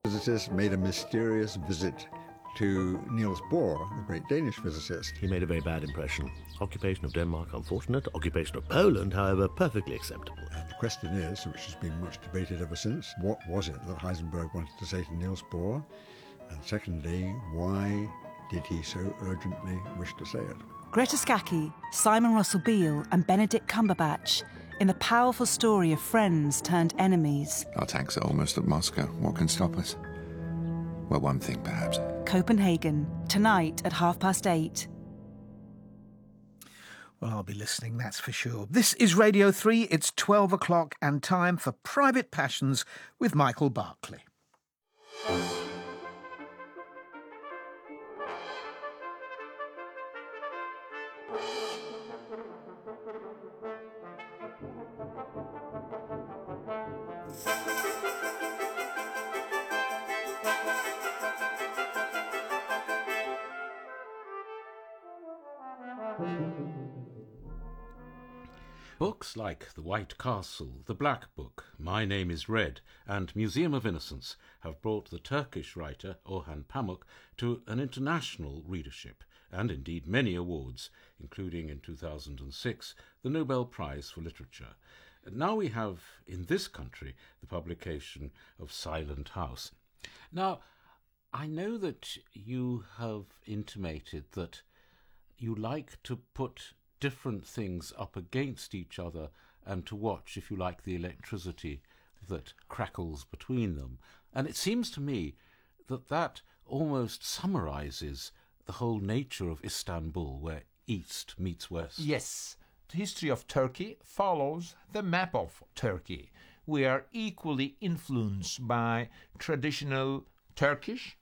Visitors made a mysterious visit to Niels Bohr, the great Danish physicist. He made a very bad impression. Occupation of Denmark, unfortunate. Occupation of Poland, however, perfectly acceptable. And the question is, which has been much debated ever since, what was it that Heisenberg wanted to say to Niels Bohr? And secondly, why did he so urgently wish to say it? Greta Scacchi, Simon Russell Beale and Benedict Cumberbatch in the powerful story of friends turned enemies. Our tanks are almost at Moscow. What can stop us? Well, one thing, perhaps. Copenhagen, tonight at 8:30. Well, I'll be listening, that's for sure. This is Radio 3. It's 12 o'clock and time for Private Passions with Michael Barclay. Books like The White Castle, The Black Book, My Name is Red, and Museum of Innocence have brought the Turkish writer Orhan Pamuk to an international readership, and indeed many awards, including in 2006 the Nobel Prize for Literature. Now we have, in this country, the publication of Silent House. Now, I know that you have intimated that you like to put different things up against each other and to watch, if you like, the electricity that crackles between them. And it seems to me that that almost summarizes the whole nature of Istanbul, where East meets West. Yes, the history of Turkey follows the map of Turkey. We are equally influenced by traditional Turkish,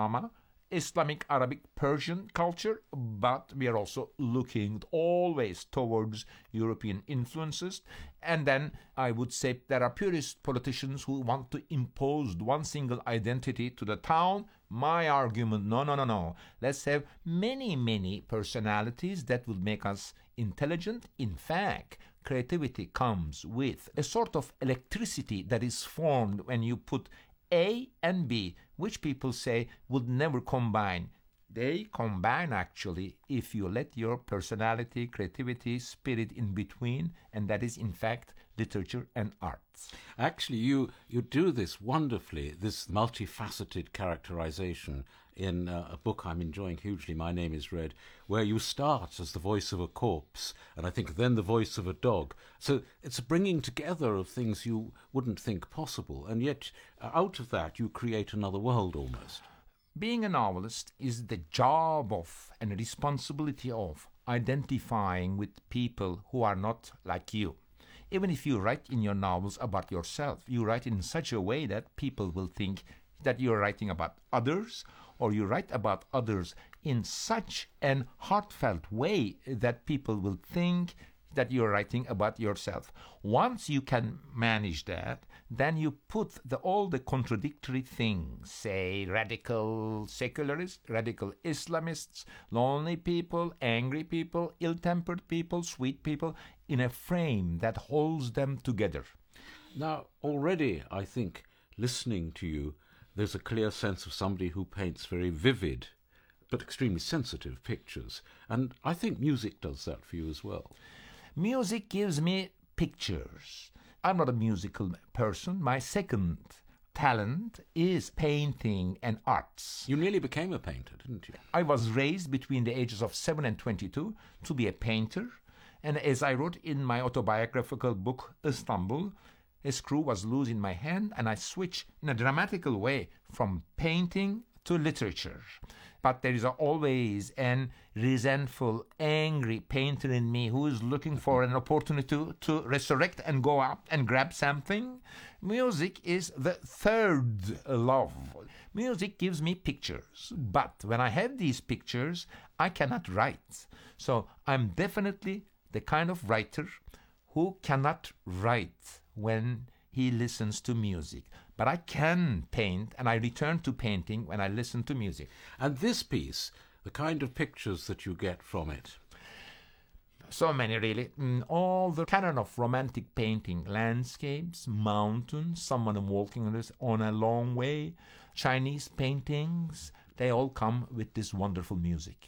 Islamic, Arabic, Persian culture, but we are also looking always towards European influences. And then I would say there are purist politicians who want to impose one single identity to the town. My argument, no. Let's have many personalities that will make us intelligent. In fact, creativity comes with a sort of electricity that is formed when you put A and B, which people say would never combine. They combine, actually, if you let your personality, creativity, spirit in between, and that is, in fact, literature and arts. Actually, you do this wonderfully, this multifaceted characterization in a book I'm enjoying hugely, My Name is Red, where you start as the voice of a corpse, and I think then the voice of a dog. So it's a bringing together of things you wouldn't think possible, and yet out of that you create another world almost. Being a novelist is the job of and responsibility of identifying with people who are not like you. Even if you write in your novels about yourself, you write in such a way that people will think that you're writing about others, or you write about others in such an heartfelt way that people will think that you're writing about yourself. Once you can manage that, then you put all the contradictory things, say radical secularists, radical Islamists, lonely people, angry people, ill-tempered people, sweet people, in a frame that holds them together. Now, already, I think, listening to you, there's a clear sense of somebody who paints very vivid but extremely sensitive pictures. And I think music does that for you as well. Music gives me pictures. I'm not a musical person. My second talent is painting and arts. You nearly became a painter, didn't you? I was raised between the ages of 7 and 22 to be a painter. And as I wrote in my autobiographical book, Istanbul, a screw was loose in my hand, and I switched in a dramatical way from painting to literature. But there is always an resentful, angry painter in me who is looking for an opportunity to resurrect and go up and grab something. Music is the third love. Music gives me pictures, but when I have these pictures, I cannot write. So I'm definitely the kind of writer who cannot write when he listens to music. But I can paint, and I return to painting when I listen to music. And this piece, the kind of pictures that you get from it? So many, really. All the canon of romantic painting, landscapes, mountains, someone walking on a long way, Chinese paintings, they all come with this wonderful music.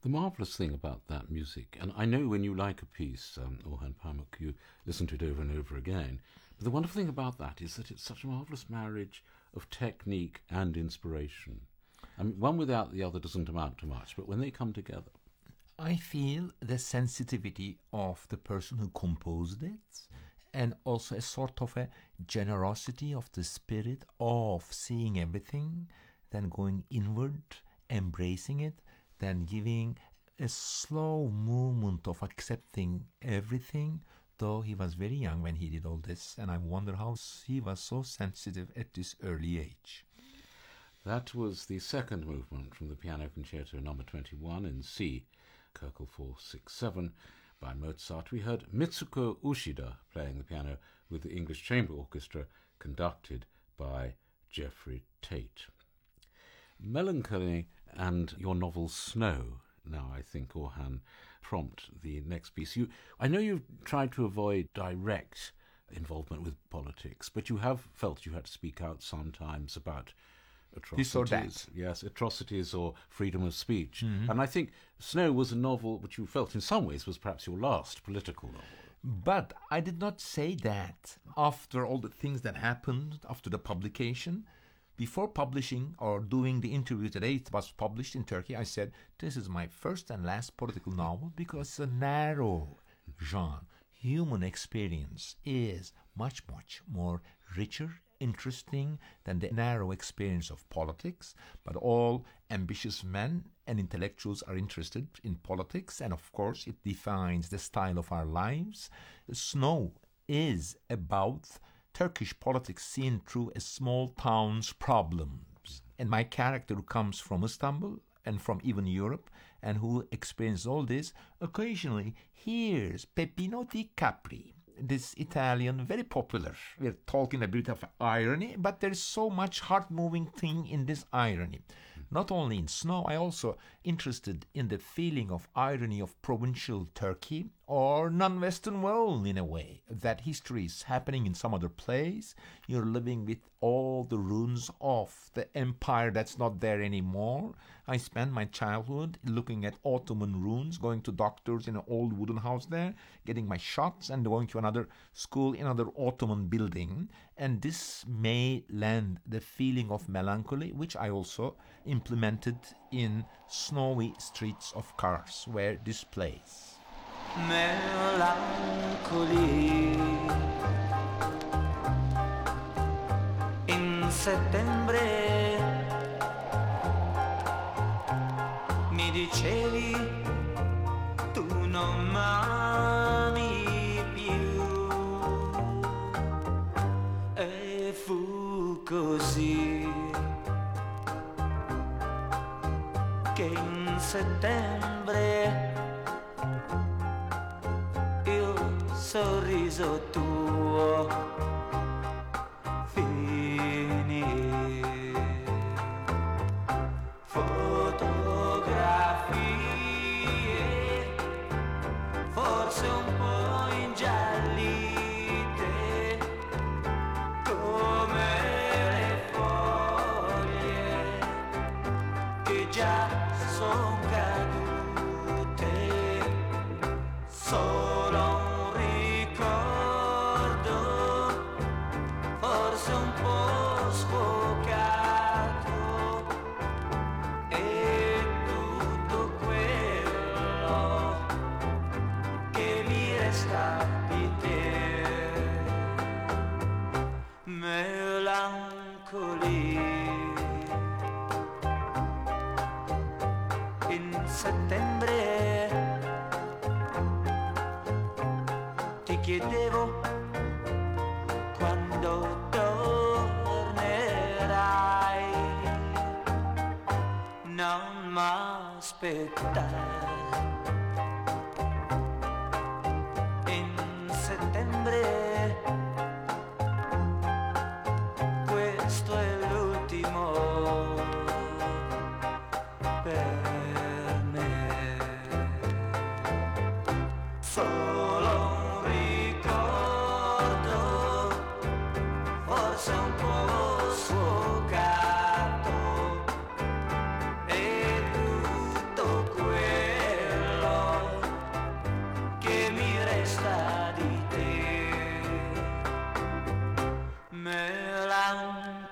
The marvellous thing about that music, and I know when you like a piece, Orhan Pamuk, you listen to it over and over again, but the wonderful thing about that is that it's such a marvellous marriage of technique and inspiration. I mean, one without the other doesn't amount to much, but when they come together... I feel the sensitivity of the person who composed it, and also a sort of a generosity of the spirit of seeing everything, then going inward, embracing it, then giving a slow movement of accepting everything, though he was very young when he did all this, and I wonder how he was so sensitive at this early age. That was the second movement from the Piano Concerto No. 21 in C, Köchel 467, by Mozart. We heard Mitsuko Ushida playing the piano with the English Chamber Orchestra, conducted by Geoffrey Tate. Melancholy and your novel Snow, now I think, Orhan, prompt the next piece. I know you've tried to avoid direct involvement with politics, but you have felt you had to speak out sometimes about atrocities. This or that. Yes, atrocities or freedom of speech. Mm-hmm. And I think Snow was a novel which you felt in some ways was perhaps your last political novel. But I did not say that after all the things that happened after the publication. Before publishing or doing the interview today, it was published in Turkey, I said, this is my first and last political novel because it's a narrow genre. Human experience is much, much more richer, interesting than the narrow experience of politics. But all ambitious men and intellectuals are interested in politics, and of course it defines the style of our lives. Snow is about Turkish politics seen through a small town's problems. And my character, who comes from Istanbul and from even Europe, and who experiences all this, occasionally hears Peppino di Capri, this Italian, very popular. We're talking a bit of irony, but there's so much heart-moving thing in this irony. Not only in Snow, I also interested in the feeling of irony of provincial Turkey or non-Western world in a way. That history is happening in some other place. You're living with all the ruins of the empire that's not there anymore. I spent my childhood looking at Ottoman ruins, going to doctors in an old wooden house there, getting my shots, and going to another school in another Ottoman building. And this may lend the feeling of melancholy, which I also implemented in snowy streets of Kars, where this plays. Melancholy in settembre mi dicevi tu non m'ami più e fu così che in settembre sorriso tuo finì. Fotografie forse un po' ingiallite come le foglie che già son cadute. Solo un po' sfocato e tutto quello che mi resta di te. Melancolia in settembre ti chiedevo quando tornerai, non m'aspettare. In settembre questo è l'ultimo per me. Solo un ricordo, forse un po' sfocato, e tutto quello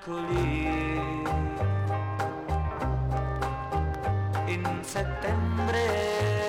melancoli in settembre.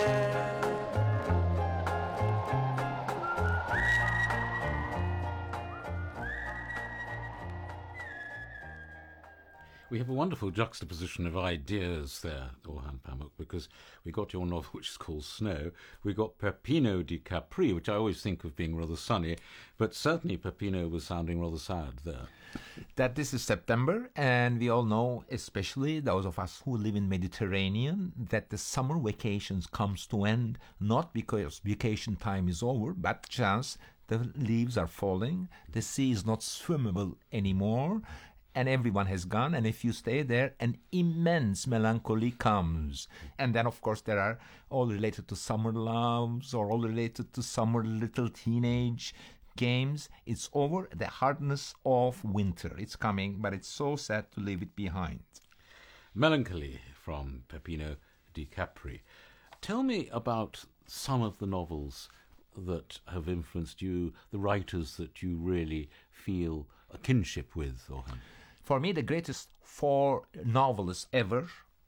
We have a wonderful juxtaposition of ideas there, Orhan Pamuk, because we got your novel, which is called Snow. We got Peppino di Capri, which I always think of being rather sunny, but certainly Peppino was sounding rather sad there. That this is September, and we all know, especially those of us who live in Mediterranean, that the summer vacations comes to end, not because vacation time is over, but chance the leaves are falling, the sea is not swimmable anymore, and everyone has gone, and if you stay there, an immense melancholy comes. And then, of course, there are all related to summer loves or all related to summer little teenage games. It's over. The hardness of winter. It's coming, but it's so sad to leave it behind. Melancholy from Peppino di Capri. Tell me about some of the novels that have influenced you, the writers that you really feel a kinship with, Orhan. For me, the greatest 4 novelists ever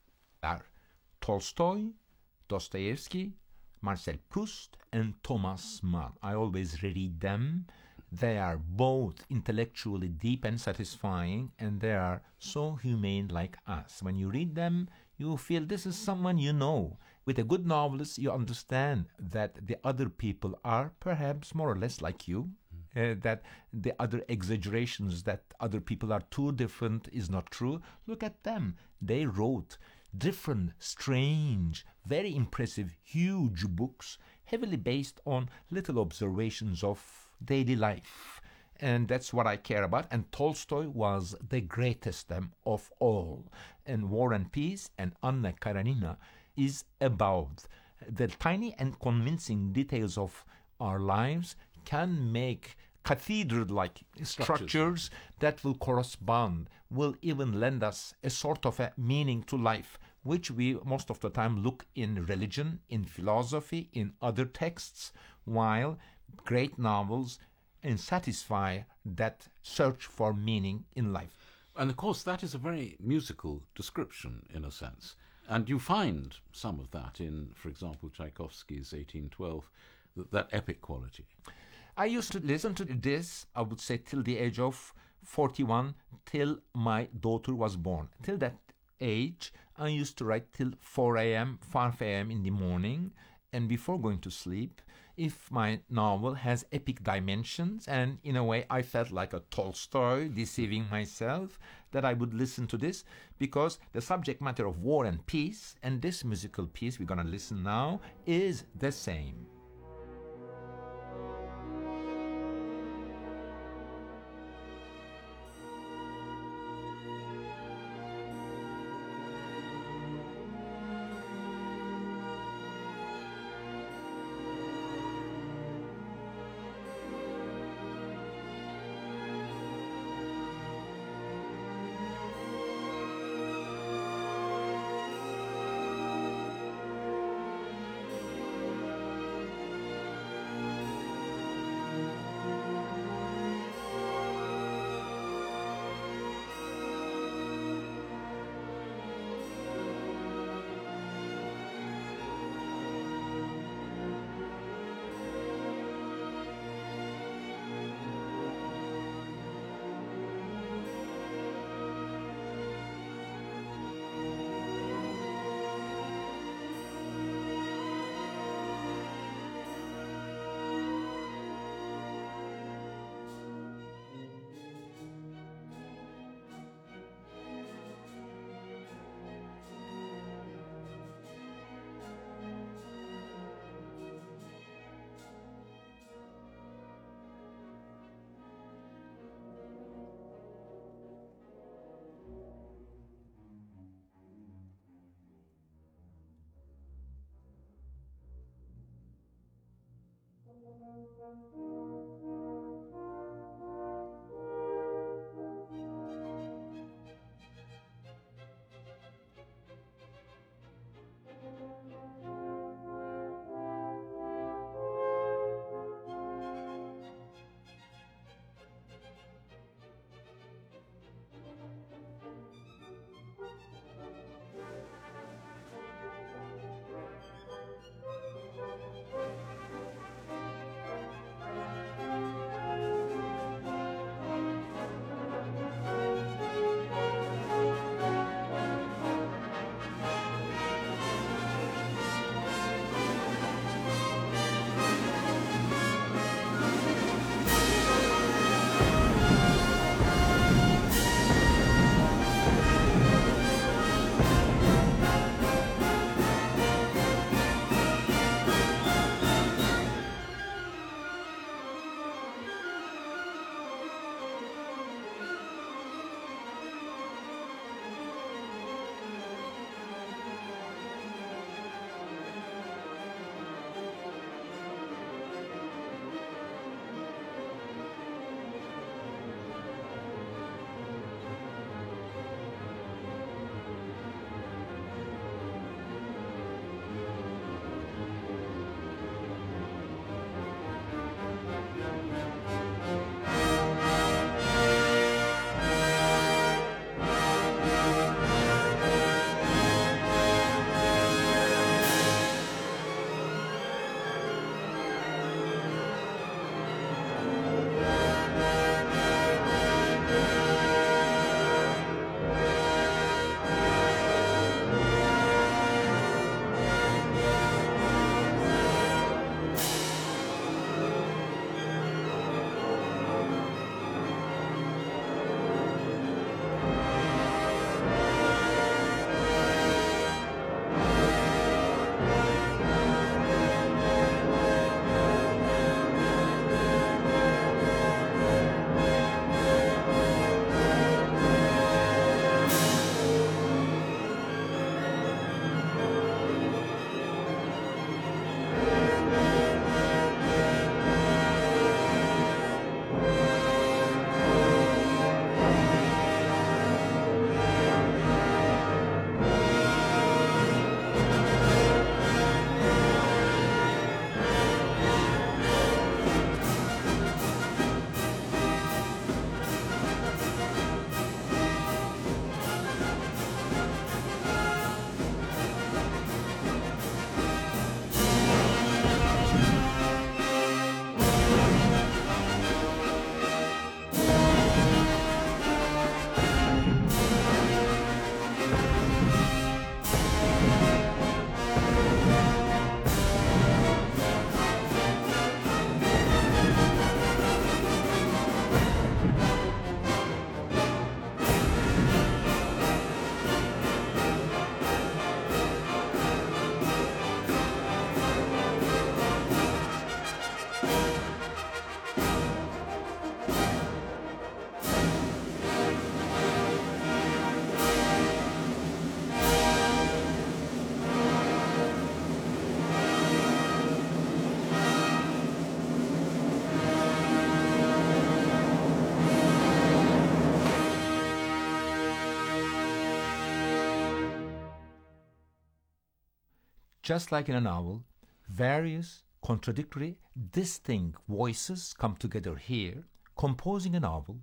are Tolstoy, Dostoevsky, Marcel Proust, and Thomas Mann. I always reread them. They are both intellectually deep and satisfying, and they are so humane like us. When you read them, you feel this is someone you know. With a good novelist, you understand that the other people are perhaps more or less like you. That the other exaggerations that other people are too different is not true. Look at them. They wrote different, strange, very impressive, huge books, heavily based on little observations of daily life. And that's what I care about. And Tolstoy was the greatest of all. And War and Peace and Anna Karenina is about the tiny and convincing details of our lives can make cathedral-like structures that will correspond, will even lend us a sort of a meaning to life, which we most of the time look in religion, in philosophy, in other texts, while great novels and satisfy that search for meaning in life. And of course, that is a very musical description, in a sense. And you find some of that in, for example, Tchaikovsky's 1812, that epic quality. I used to listen to this, I would say, till the age of 41, till my daughter was born. Till that age, I used to write till 4 a.m., 5 a.m. in the morning, and before going to sleep, if my novel has epic dimensions, and in a way I felt like a Tolstoy, deceiving myself, that I would listen to this, because the subject matter of War and Peace, and this musical piece we're going to listen now, is the same. Just like in a novel, various, contradictory, distinct voices come together here. Composing a novel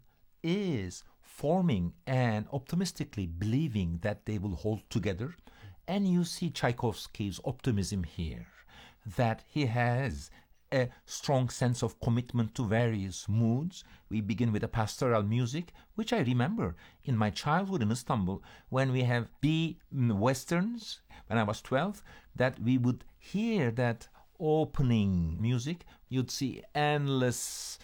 is forming and optimistically believing that they will hold together. And you see Tchaikovsky's optimism here, that he has a strong sense of commitment to various moods. We begin with a pastoral music, which I remember in my childhood in Istanbul, when we have B westerns, when I was 12, that we would hear that opening music. You'd see endless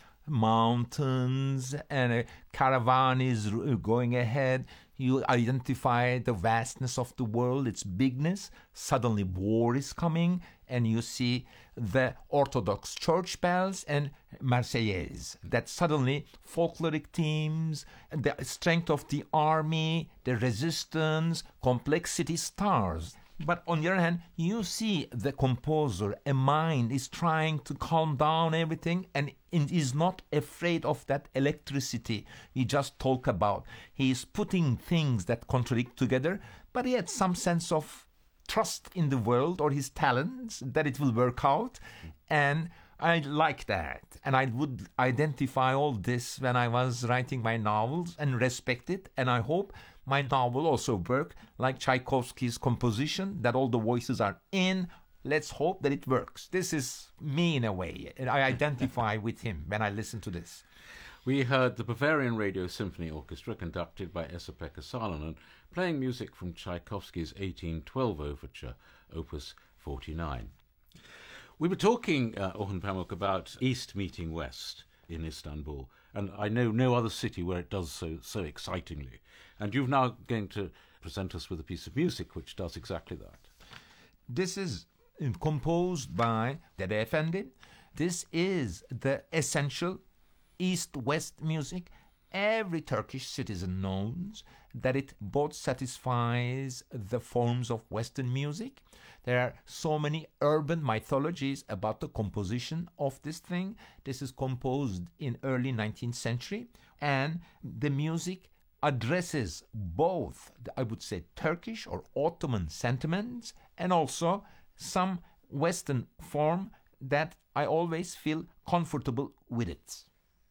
mountains and a caravan is going ahead. You identify the vastness of the world, its bigness. Suddenly war is coming, and you see the Orthodox church bells and Marseillaise. That suddenly folkloric themes, the strength of the army, the resistance, complexity stars. But on the other hand, you see the composer, a mind is trying to calm down everything and is not afraid of that electricity we just talk about. He is putting things that contradict together, but he had some sense of trust in the world or his talents that it will work out. And I like that. And I would identify all this when I was writing my novels and respect it. And I hope my novel also work like Tchaikovsky's composition, that all the voices are in. Let's hope that it works. This is me in a way. I identify with him when I listen to this. We heard the Bavarian Radio Symphony Orchestra, conducted by Esa-Pekka Salonen, playing music from Tchaikovsky's 1812 Overture, Opus 49. We were talking, Orhan Pamuk, about East meeting West in Istanbul, and I know no other city where it does so excitingly. And you're now going to present us with a piece of music which does exactly that. This is composed by Dede Efendi. This is the essential East-West music. Every Turkish citizen knows that it both satisfies the forms of Western music. There are so many urban mythologies about the composition of this thing. This is composed in early 19th century, and the music addresses both, I would say, Turkish or Ottoman sentiments and also some Western form that I always feel comfortable with it.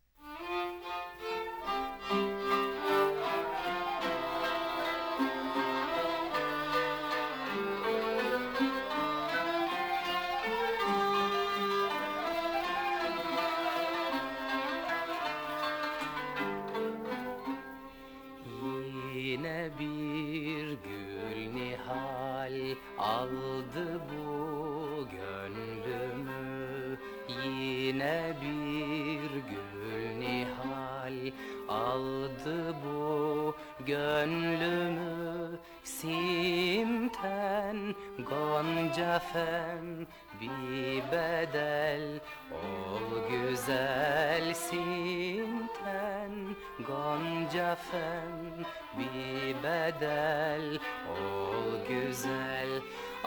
Yine bir gül nihal aldı bu gönlümü. Yine bir gül nihal aldı bu gönlümü. Simten gonca fen bir bedel ol güzel. Simten gonca fen bir bedel ol güzel.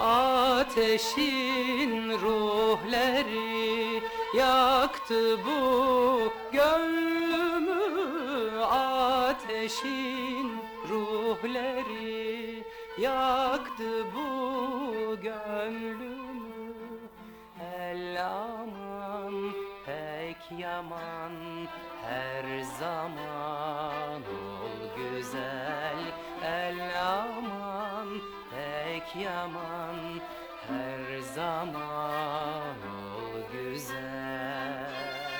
Ateşin ruhları yaktı bu gönlümü. Ateşin ruhları yaktı bu gönlümü. El aman pek yaman her zaman ol güzel. El aman pek yaman her zaman ol güzel.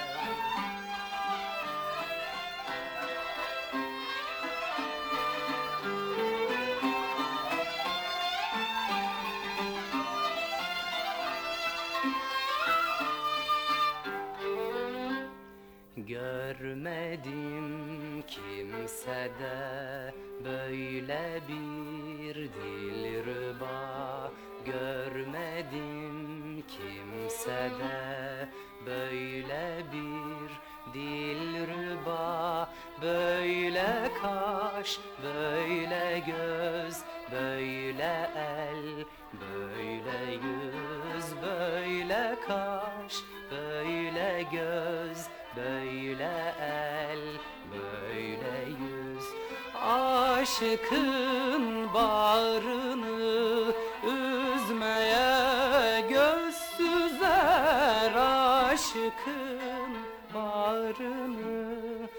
Görmedim kimsede böyle bir dilruba. Görmedim kimsede böyle bir dilruba. Böyle kaş, böyle göz, böyle el, böyle yüz. Böyle kaş, böyle göz, böyle el, böyle yüz. Aşıkın bağrını üzmeye göz süzer. Aşıkın bağrını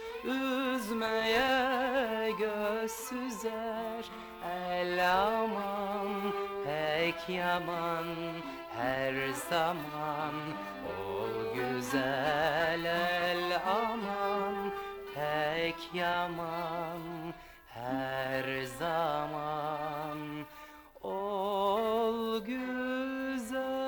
üzmeye göz süzer. El aman pek yaman her zaman ol güzel. El aman pek yaman her zaman ol güzel.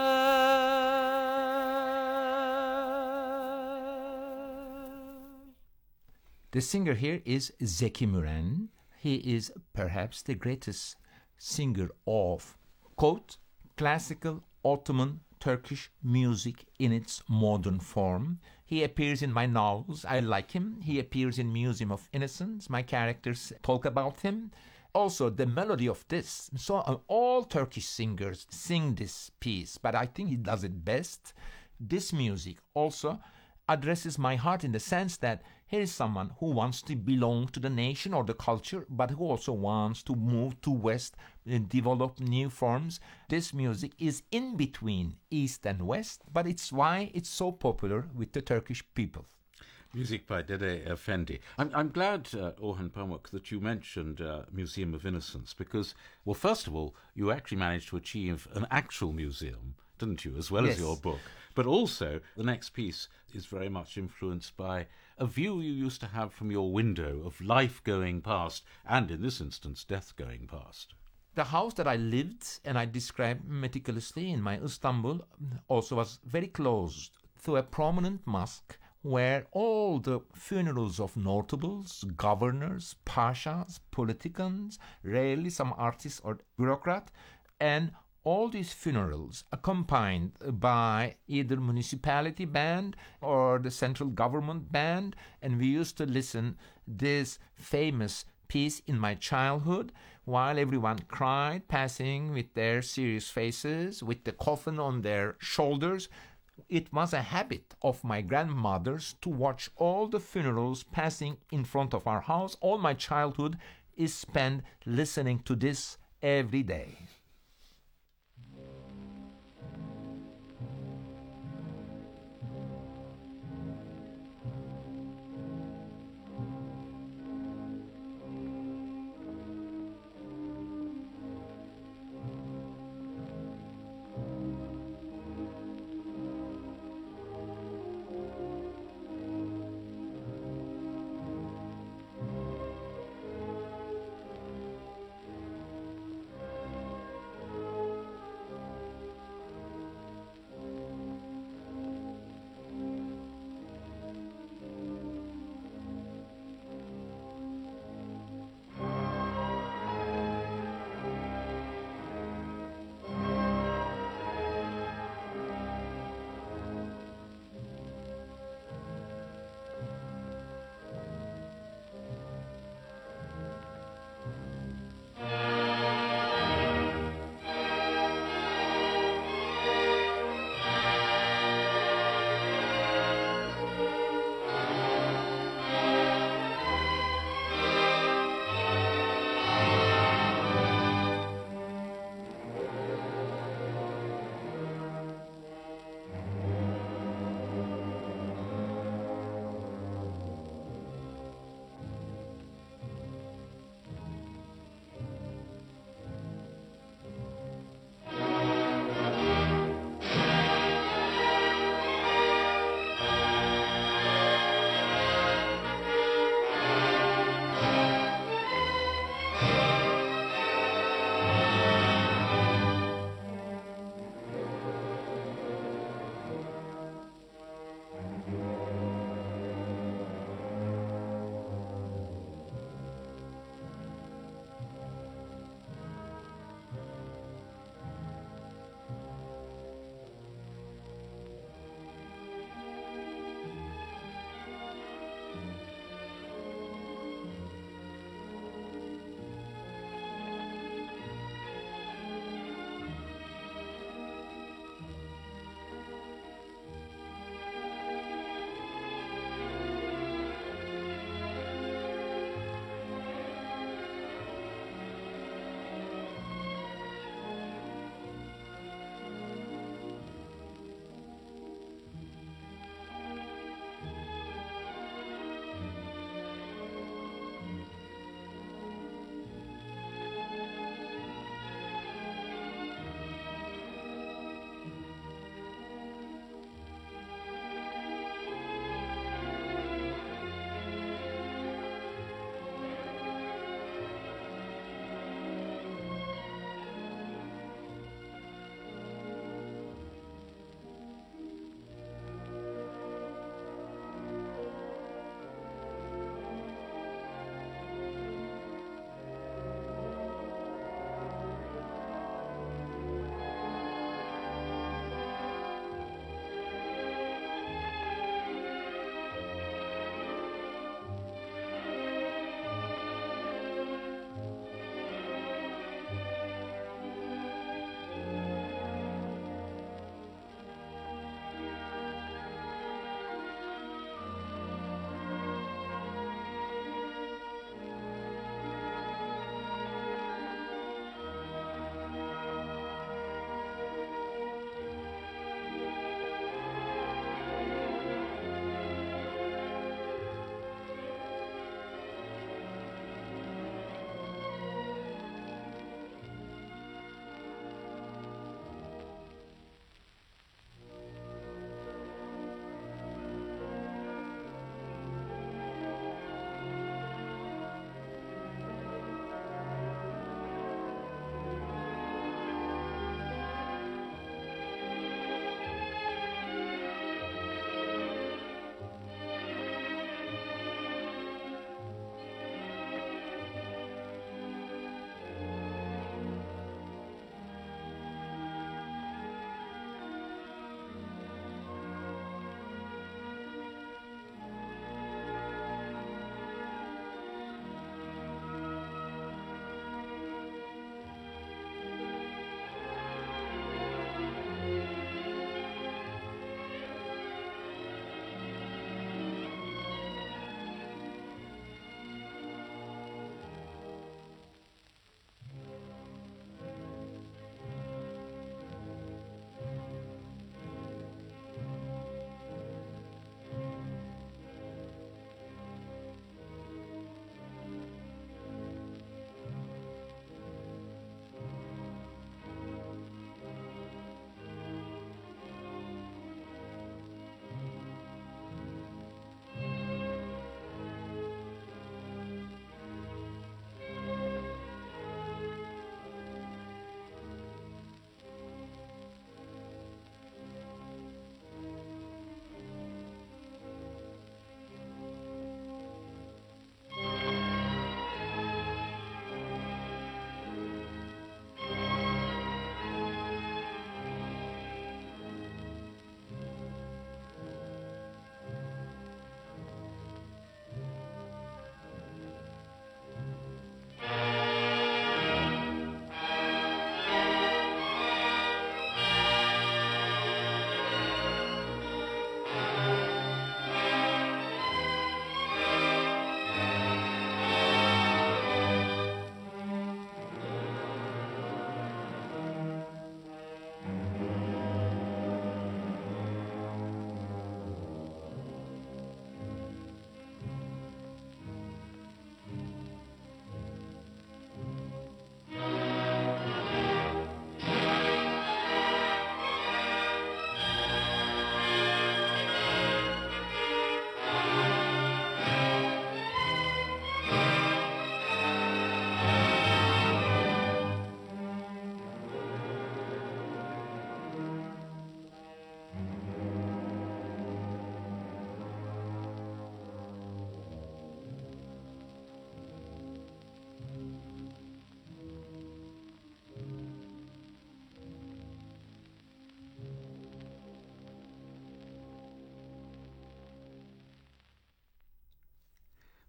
The singer here is Zeki Müren. He is perhaps the greatest singer of, quote, classical Ottoman Turkish music in its modern form. He appears in my novels. I like him. He appears in Museum of Innocence. My characters talk about him. Also, the melody of this. So all Turkish singers sing this piece, but I think he does it best. This music also addresses my heart in the sense that here is someone who wants to belong to the nation or the culture, but who also wants to move to West and develop new forms. This music is in between East and West, but it's why it's so popular with the Turkish people. Music by Dede Efendi. I'm glad, Orhan Pamuk, that you mentioned Museum of Innocence because, well, first of all, you actually managed to achieve an actual museum, didn't you, as well as your book. But also, the next piece is very much influenced by a view you used to have from your window of life going past, and in this instance, death going past. The house that I lived and I described meticulously in my Istanbul also was very close to a prominent mosque were all the funerals of notables, governors, pashas, politicians, rarely some artist or bureaucrat, and all these funerals accompanied by either municipality band or the central government band, and we used to listen this famous piece in my childhood while everyone cried, passing with their serious faces, with the coffin on their shoulders. It was a habit of my grandmother's to watch all the funerals passing in front of our house. All my childhood is spent listening to this every day.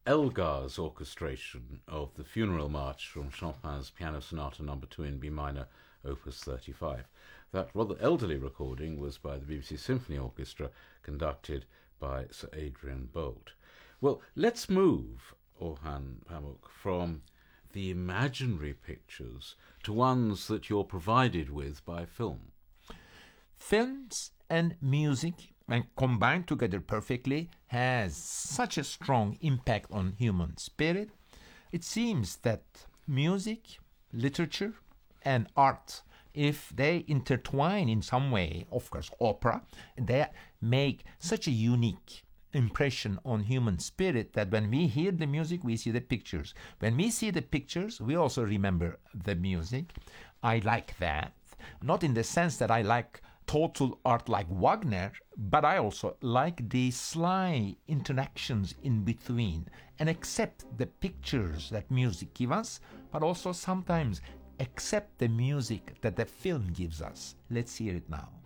Elgar's orchestration of the Funeral March from Chopin's Piano Sonata No. 2 in B minor, Opus 35. That rather elderly recording was by the BBC Symphony Orchestra, conducted by Sir Adrian Boult. Well, let's move, Orhan Pamuk, from the imaginary pictures to ones that you're provided with by film. Films and music, when combined together perfectly, has such a strong impact on human spirit. It seems that music, literature, and art, if they intertwine in some way, of course, opera, they make such a unique impression on human spirit that when we hear the music, we see the pictures. When we see the pictures, we also remember the music. I like that. Not in the sense that I like total art like Wagner, but I also like the sly interactions in between and accept the pictures that music gives us, but also sometimes accept the music that the film gives us. Let's hear it now.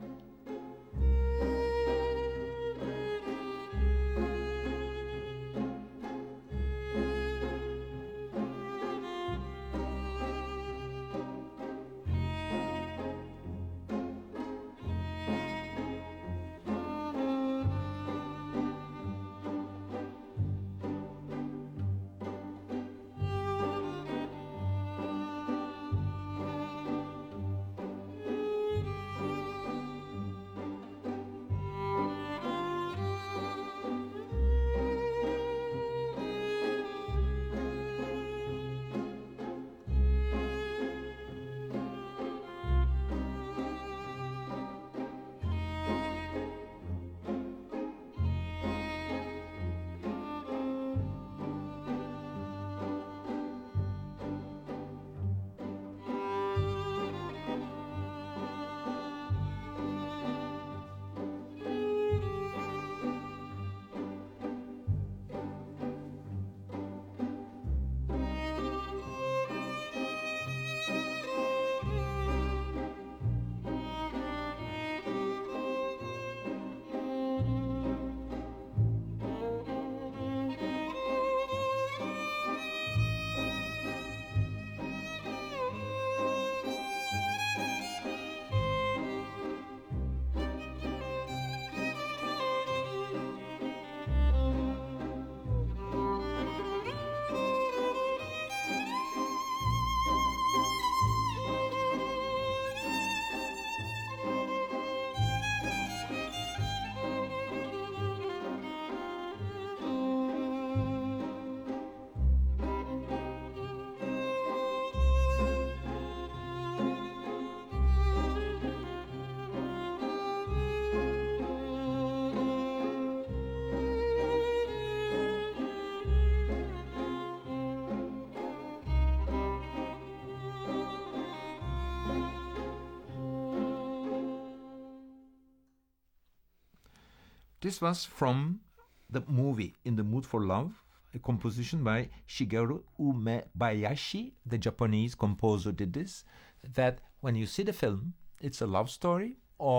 This was from the movie In the Mood for Love, a composition by Shigeru Umebayashi, the Japanese composer did this, that when you see the film, it's a love story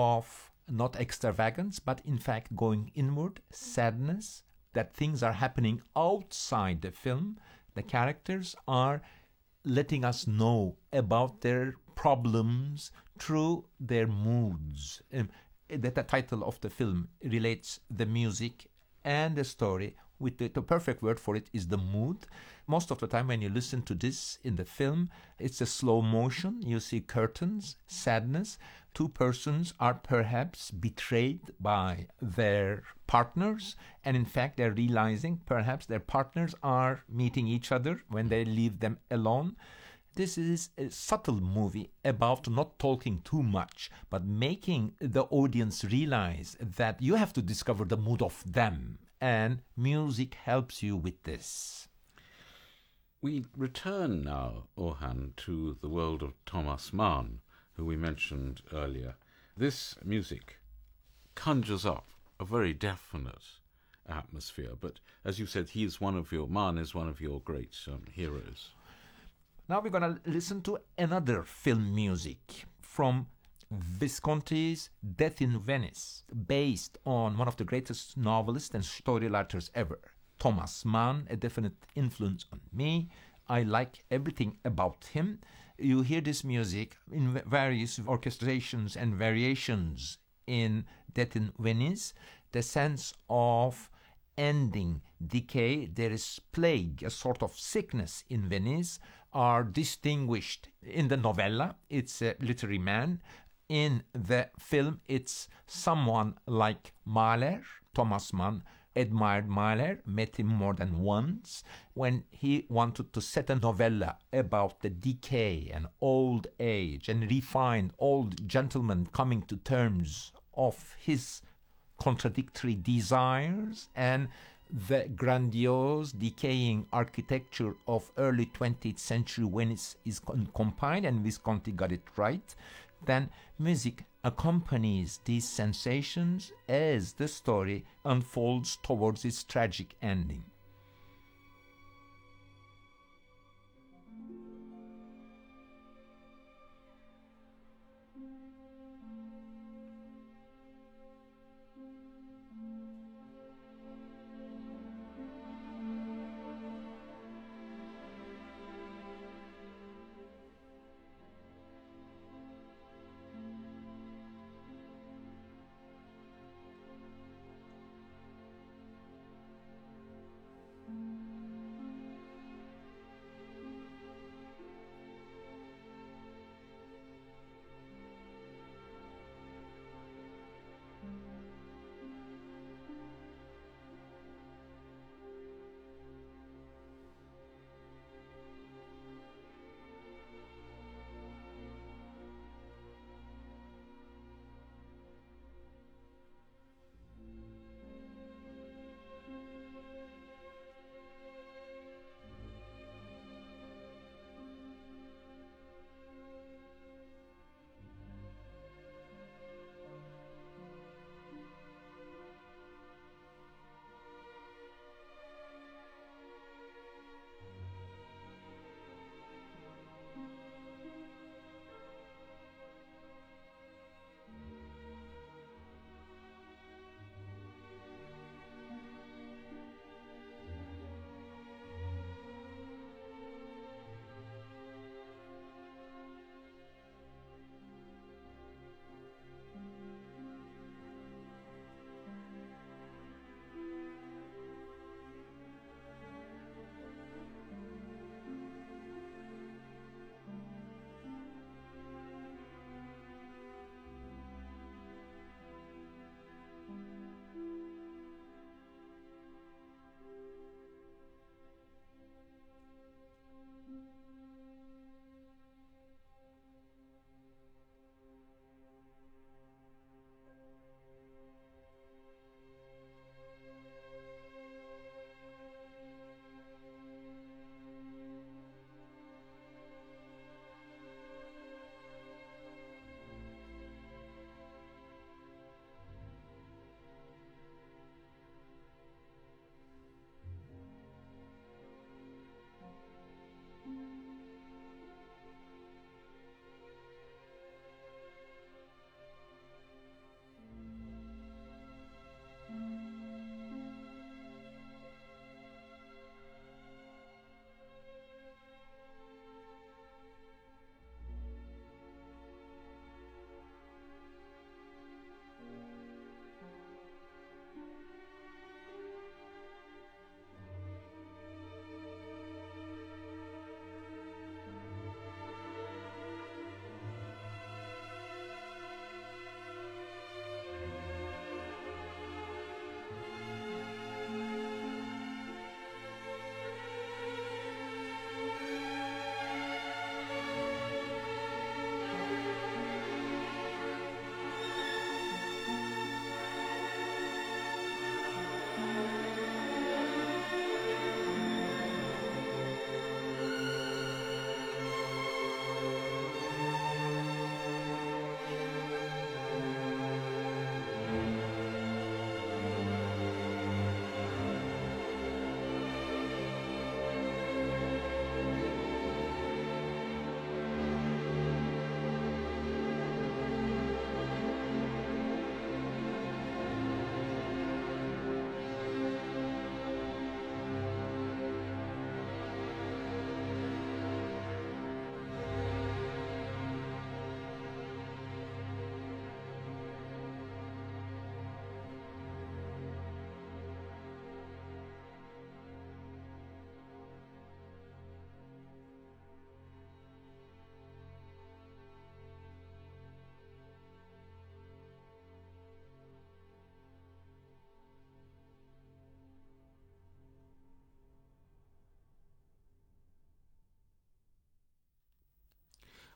of not extravagance, but in fact going inward, sadness, that things are happening outside the film. The characters are letting us know about their problems through their moods. The title of the film relates the music and the story with the perfect word for it is the mood. Most of the time when you listen to this in the film, it's a slow motion. You see curtains, sadness. Two persons are perhaps betrayed by their partners, and in fact they're realizing perhaps their partners are meeting each other when they leave them alone. This is a subtle movie about not talking too much, but making the audience realize that you have to discover the mood of them, and music helps you with this. We return now, Orhan, to the world of Thomas Mann, who we mentioned earlier. This music conjures up a very definite atmosphere, but as you said, Mann is one of your great heroes. Now we're going to listen to another film music from Visconti's Death in Venice, based on one of the greatest novelists and story writers ever, Thomas Mann, a definite influence on me. I like everything about him. You hear this music in various orchestrations and variations in Death in Venice. The sense of ending, decay, there is plague, a sort of sickness in Venice, are distinguished. In the novella, it's a literary man. In the film, it's someone like Mahler. Thomas Mann admired Mahler, met him more than once. When he wanted to set a novella about the decay and old age and refined old gentleman coming to terms of his contradictory desires and the grandiose decaying architecture of early 20th century Venice is combined, and Visconti got it right, then music accompanies these sensations as the story unfolds towards its tragic ending.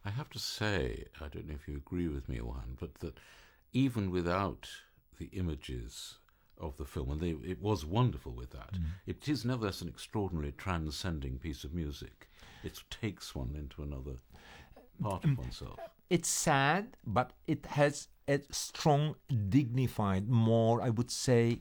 I have to say, I don't know if you agree with me, Orhan, but that even without the images of the film, and it was wonderful with that, it is nevertheless an extraordinarily transcending piece of music. It takes one into another part of oneself. It's sad, but it has a strong, dignified, more, I would say,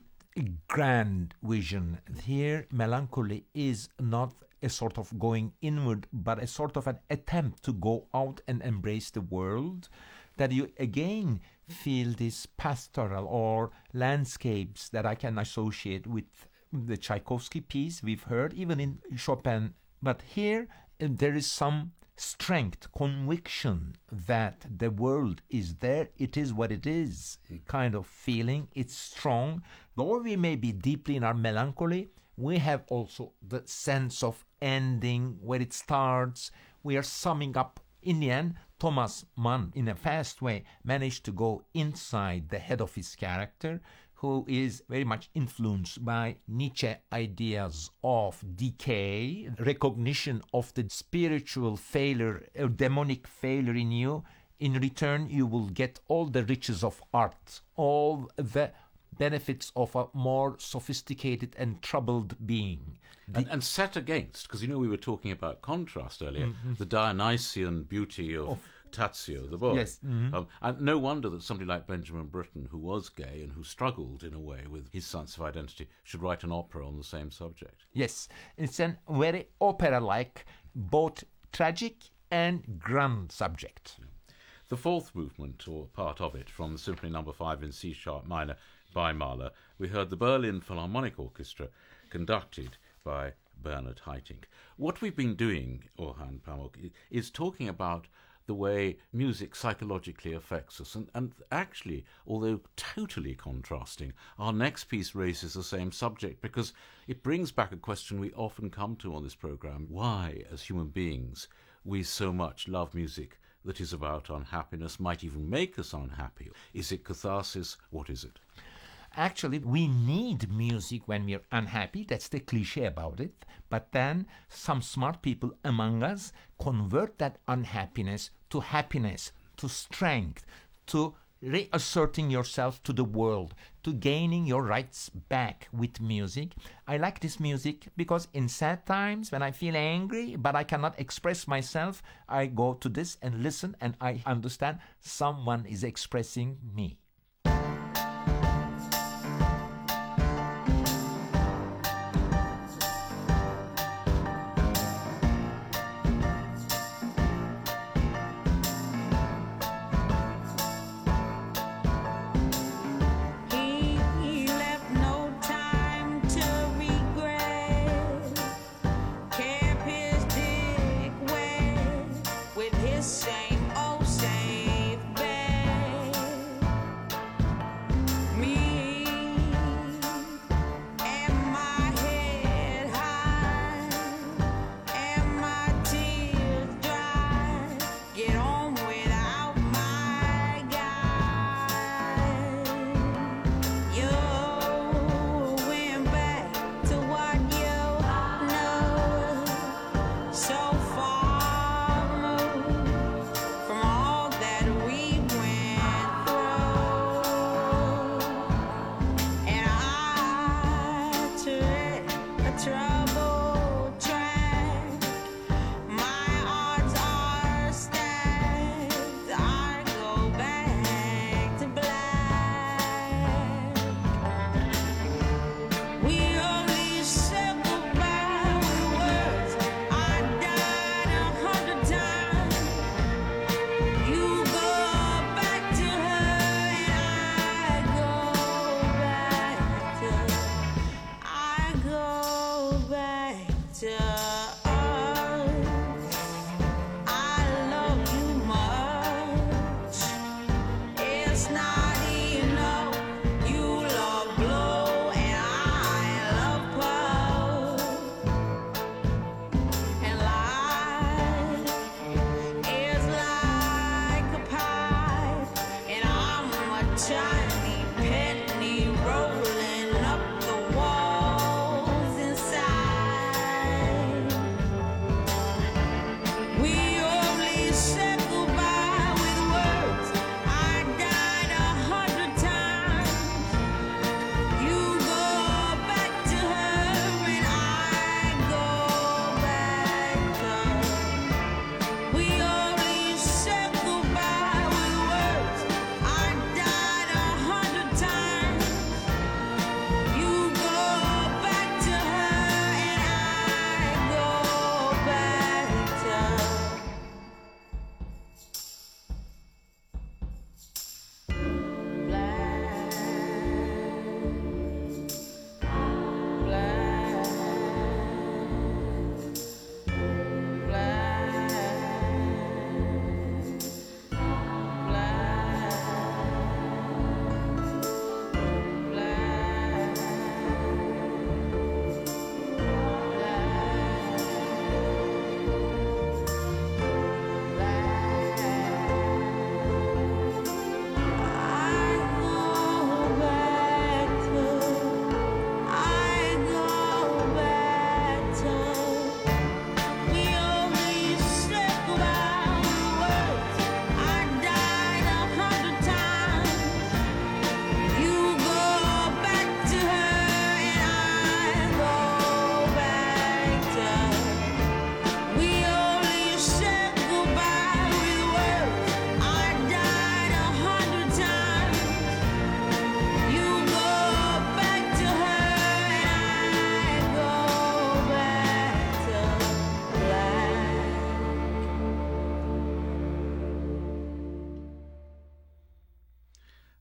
grand vision. Here, melancholy is not a sort of going inward, but a sort of an attempt to go out and embrace the world, that you again feel this pastoral or landscapes that I can associate with the Tchaikovsky piece we've heard, even in Chopin. But here, there is some strength, conviction that the world is there, it is what it is, kind of feeling. It's strong. Though we may be deeply in our melancholy, we have also the sense of ending, where it starts. We are summing up. In the end, Thomas Mann, in a fast way, managed to go inside the head of his character, who is very much influenced by Nietzsche ideas of decay, recognition of the spiritual failure, a demonic failure in you. In return, you will get all the riches of art, all the benefits of a more sophisticated and troubled being. And set against, because we were talking about contrast earlier, the Dionysian beauty of Tadzio, the boy. Yes. And no wonder that somebody like Benjamin Britten, who was gay and who struggled in a way with his sense of identity, should write an opera on the same subject. Yes, it's a very opera-like, both tragic and grand subject. The fourth movement, or part of it, from the Symphony No. 5 in C-sharp minor by Mahler, we heard the Berlin Philharmonic Orchestra, conducted by Bernard Haitink. What we've been doing, Orhan Pamuk, is talking about the way music psychologically affects us. And actually, although totally contrasting, our next piece raises the same subject, because it brings back a question we often come to on this programme: why, as human beings, we so much love music that is about unhappiness, might even make us unhappy. Is it catharsis? What is it? Actually, we need music when we're unhappy. That's the cliche about it. But then some smart people among us convert that unhappiness to happiness, to strength, to reasserting yourself to the world, to gaining your rights back with music. I like this music because in sad times, when I feel angry but I cannot express myself, I go to this and listen, and I understand someone is expressing me.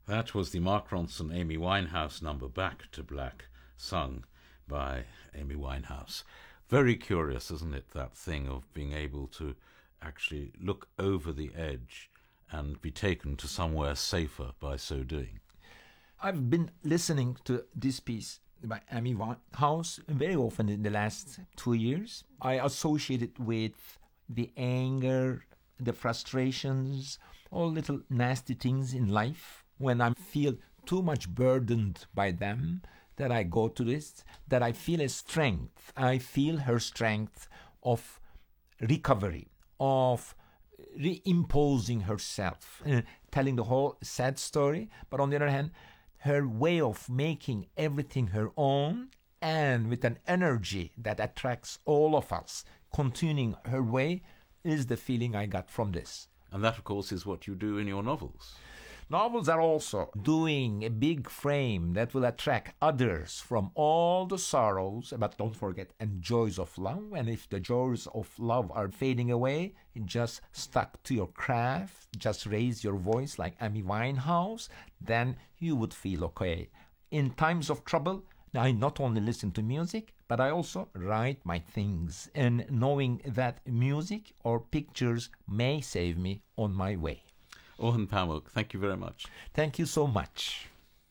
That was the Mark Ronson Amy Winehouse number Back to Black, sung by Amy Winehouse. Very curious, isn't it, that thing of being able to actually look over the edge and be taken to somewhere safer by so doing. I've been listening to this piece by Amy Winehouse very often in the last 2 years. I associate it with the anger, the frustrations, all little nasty things in life. When I feel too much burdened by them, that I go to this, that I feel a strength. I feel her strength of recovery, of reimposing herself, telling the whole sad story, but on the other hand, her way of making everything her own and with an energy that attracts all of us, continuing her way, is the feeling I got from this. And that, of course, is what you do in your novels. Novels are also doing a big frame that will attract others from all the sorrows, but don't forget, and joys of love. And if the joys of love are fading away, just stuck to your craft, just raise your voice like Amy Winehouse, then you would feel okay. In times of trouble, I not only listen to music, but I also write my things, and knowing that music or pictures may save me on my way. Orhan Pamuk, thank you very much. Thank you so much.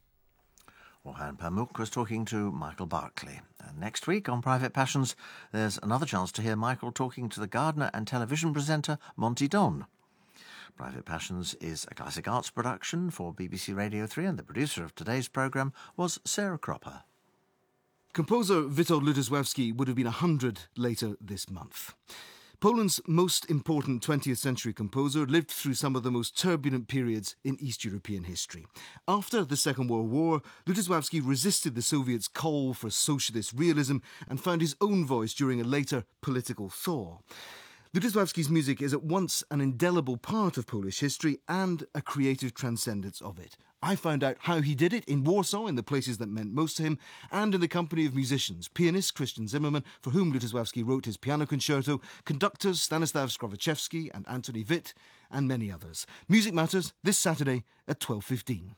Orhan Pamuk was talking to Michael Barclay. And next week on Private Passions, there's another chance to hear Michael talking to the gardener and television presenter Monty Don. Private Passions is a classic arts production for BBC Radio 3, and the producer of today's programme was Sarah Cropper. Composer Witold Lutosławski would have been 100 later this month. Poland's most important 20th century composer lived through some of the most turbulent periods in East European history. After the Second World War, Lutosławski resisted the Soviets' call for socialist realism and found his own voice during a later political thaw. Lutosławski's music is at once an indelible part of Polish history and a creative transcendence of it. I found out how he did it in Warsaw, in the places that meant most to him, and in the company of musicians, pianist Christian Zimmerman, for whom Lutosławski wrote his piano concerto, conductors Stanislav Skrowaczewski and Anthony Witt, and many others. Music Matters, this Saturday at 12:15.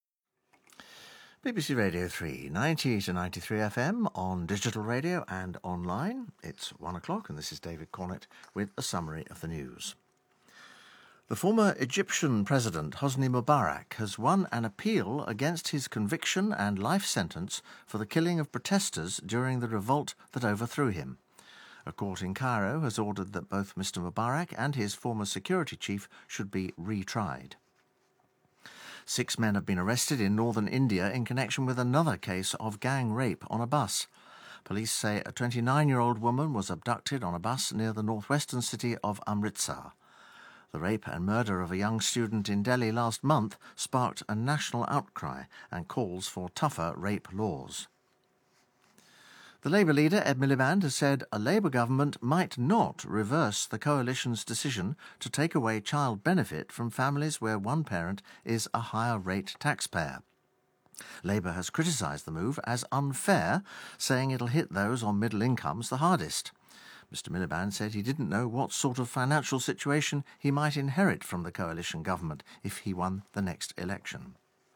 BBC Radio 3, 90 to 93 FM on digital radio and online. It's 1 o'clock, and this is David Cornett with a summary of the news. The former Egyptian president Hosni Mubarak has won an appeal against his conviction and life sentence for the killing of protesters during the revolt that overthrew him. A court in Cairo has ordered that both Mr. Mubarak and his former security chief should be retried. 6 men have been arrested in northern India in connection with another case of gang rape on a bus. Police say a 29-year-old woman was abducted on a bus near the northwestern city of Amritsar. The rape and murder of a young student in Delhi last month sparked a national outcry and calls for tougher rape laws. The Labour leader, Ed Miliband, has said a Labour government might not reverse the coalition's decision to take away child benefit from families where one parent is a higher rate taxpayer. Labour has criticised the move as unfair, saying it'll hit those on middle incomes the hardest. Mr. Miliband said he didn't know what sort of financial situation he might inherit from the coalition government if he won the next election.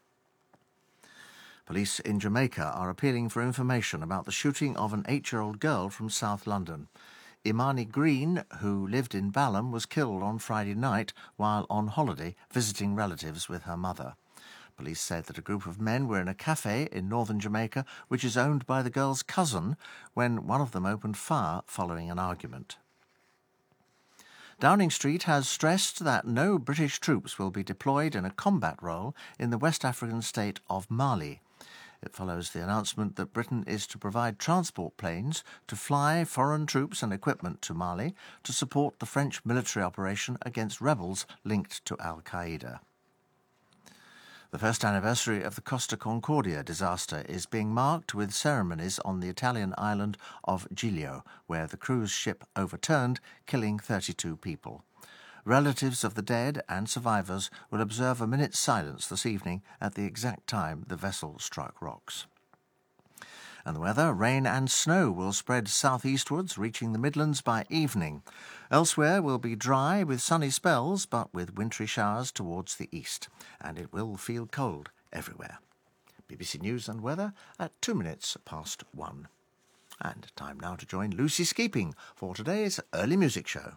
Police in Jamaica are appealing for information about the shooting of an 8-year-old girl from South London. Imani Green, who lived in Balham, was killed on Friday night while on holiday visiting relatives with her mother. Police said that a group of men were in a cafe in northern Jamaica, which is owned by the girl's cousin, when one of them opened fire following an argument. Downing Street has stressed that no British troops will be deployed in a combat role in the West African state of Mali. It follows the announcement that Britain is to provide transport planes to fly foreign troops and equipment to Mali to support the French military operation against rebels linked to Al-Qaeda. The first anniversary of the Costa Concordia disaster is being marked with ceremonies on the Italian island of Giglio, where the cruise ship overturned, killing 32 people. Relatives of the dead and survivors will observe a minute's silence this evening at the exact time the vessel struck rocks. And the weather, rain and snow will spread southeastwards, reaching the Midlands by evening. Elsewhere will be dry with sunny spells, but with wintry showers towards the east. And it will feel cold everywhere. BBC News and weather at 2 minutes past 1. And time now to join Lucy Skeeping for today's Early Music Show.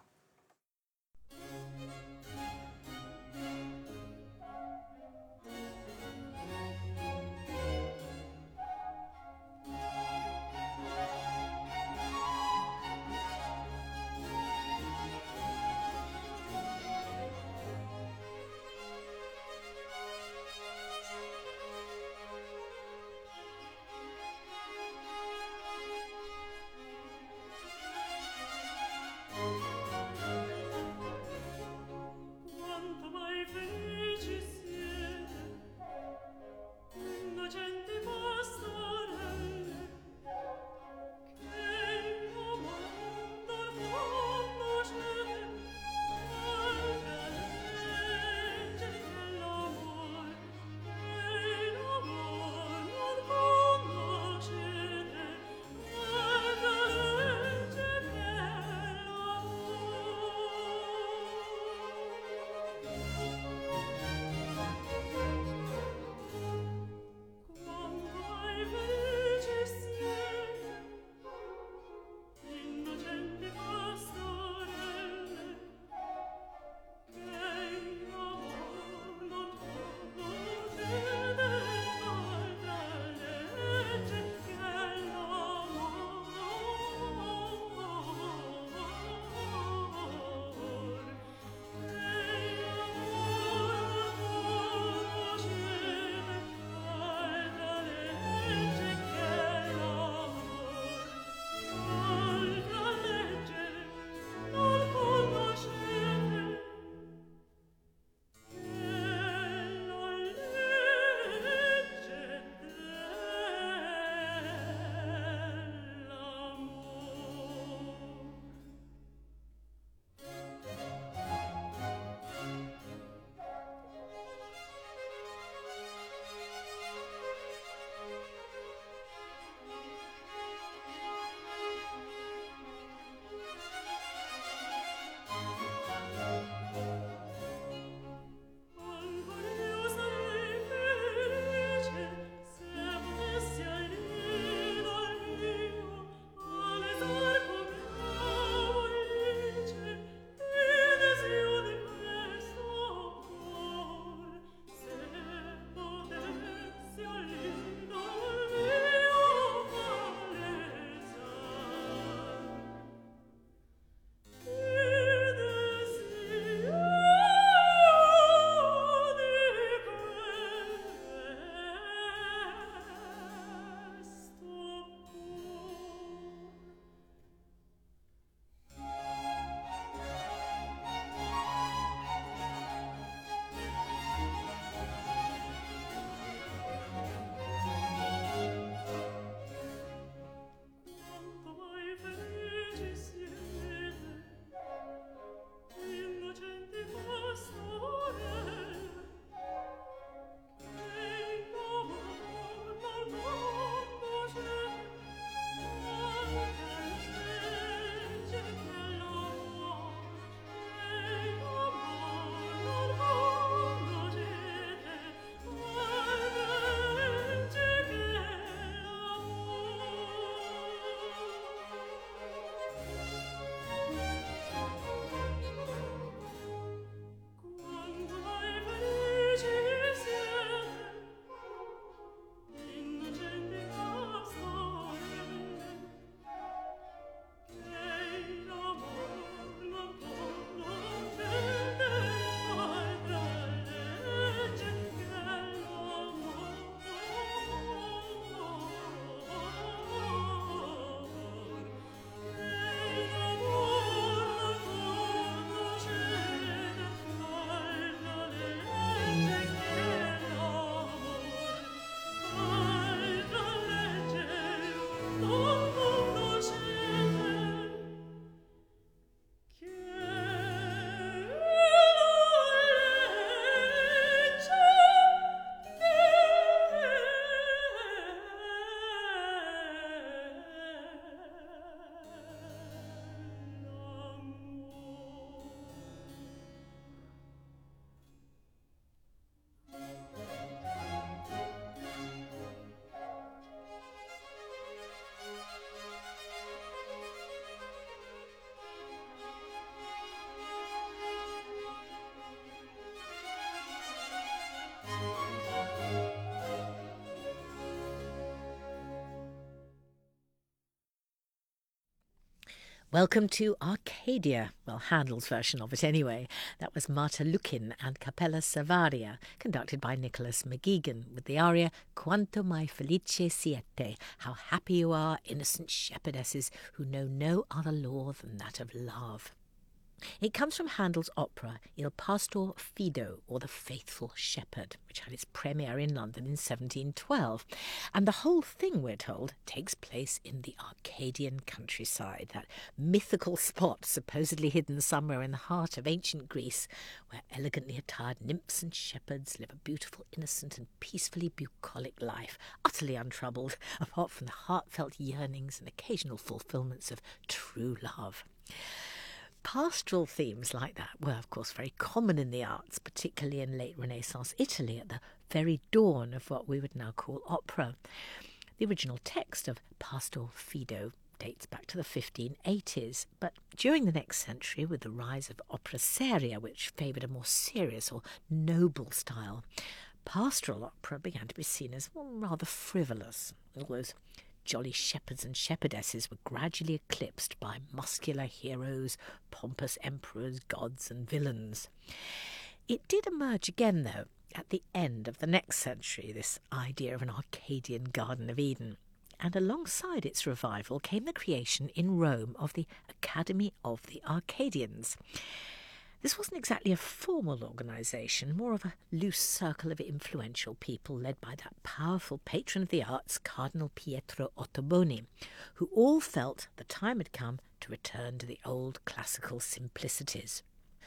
Welcome to Arcadia. Well, Handel's version of it anyway. That was Marta Lukin and Capella Savaria, conducted by Nicholas McGeegan, with the aria Quanto mai felice siete, how happy you are, innocent shepherdesses who know no other law than that of love. It comes from Handel's opera Il Pastor Fido, or The Faithful Shepherd, which had its premiere in London in 1712. And the whole thing, we're told, takes place in the Arcadian countryside, that mythical spot supposedly hidden somewhere in the heart of ancient Greece, where elegantly attired nymphs and shepherds live a beautiful, innocent and peacefully bucolic life, utterly untroubled, apart from the heartfelt yearnings and occasional fulfilments of true love. Pastoral themes like that were, of course, very common in the arts, particularly in late Renaissance Italy at the very dawn of what we would now call opera. The original text of Pastor Fido dates back to the 1580s, but during the next century, with the rise of opera seria, which favoured a more serious or noble style, pastoral opera began to be seen as rather frivolous. All those jolly shepherds and shepherdesses were gradually eclipsed by muscular heroes, pompous emperors, gods and villains. It did emerge again, though, at the end of the next century, this idea of an Arcadian Garden of Eden. And alongside its revival came the creation in Rome of the Academy of the Arcadians. This wasn't exactly a formal organisation, more of a loose circle of influential people led by that powerful patron of the arts, Cardinal Pietro Ottoboni, who all felt the time had come to return to the old classical simplicities.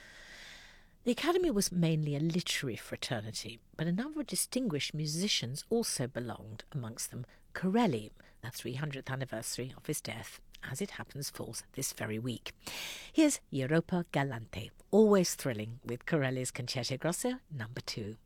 The Academy was mainly a literary fraternity, but a number of distinguished musicians also belonged, amongst them Corelli, the 300th anniversary of his death, as it happens, falls this very week. Here's Europa Galante, always thrilling, with Corelli's Concerto Grosso No. 2.